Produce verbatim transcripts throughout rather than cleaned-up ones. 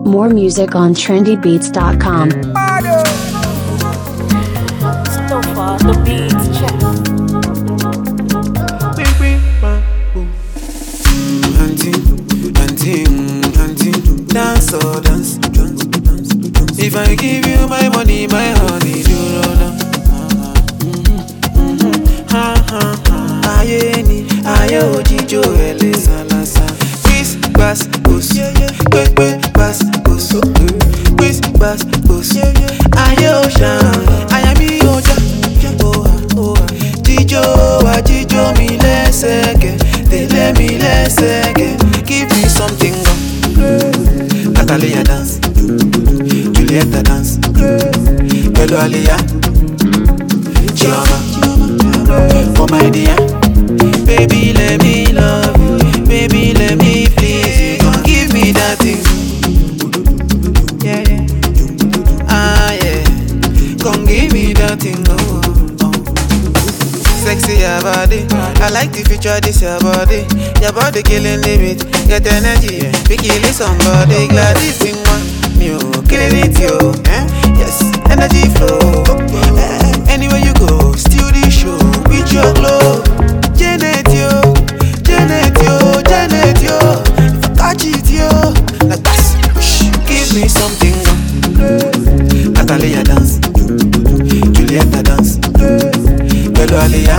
More music on trendy beats dot com. So far, the beats check. Dance or dance, dance, dance, dance. If I give you my money, my honey, you don't know. Ha ha ha. Aye ni, aye ojijo ele salasa. Quiz pass bus, quiz pass bus, quiz pass bus. Aye ocean, aye mi oja. Oh oh, jijo wa jijo mi leseke, tele mi leseke. Give me something. Natalia dance, Julieta dance, Hello Alia, Chioma, oh my dear, baby let me love you, baby let me please you, don't give me that thing, yeah yeah, ah yeah, come give me that thing, oh, oh. Sexy your body, I like the feature this your body, your body killing the beat. Get energy, we kill somebody. Glad this in one, me oh, killing it yo. Eh? Yes, energy flow. Eh, anywhere you go, still the show with your glow. Janet yo, Janet yo, Janet yo. If I catch it yo, like this, shh, give me something. Natalia dance, Julieta dance, Hello Alia,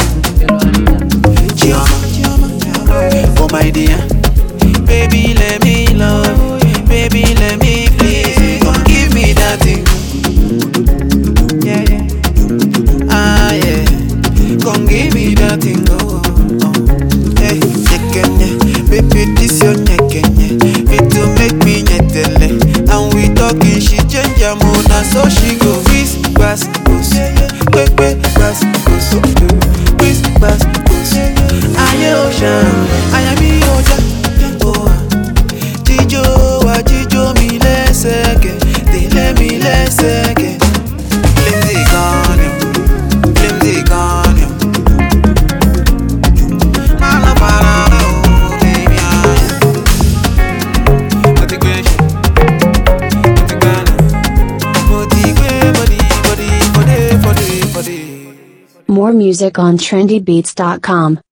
Chioma, oh my dear. Baby, let me love you. Baby, let me please you. Don't give me that thing. Yeah, yeah. Ah, yeah. Come give me that thing. Oh, oh. Hey, yeah. Baby, this your neck. It to make me nyetele. And we talking, she change her mood. And so she go. Whiz, bass, goes. Quick, quick, bass, goes. Whiz, bass, goes. I am ocean. I am the ocean. Jijo wa jijo mi leseke, tele mi leseke. Flimsy gone, flimsy gone. Mala para oh baby ah. Motivation, motivation, motivation, body, body, body, body. More music on trendy beats dot com.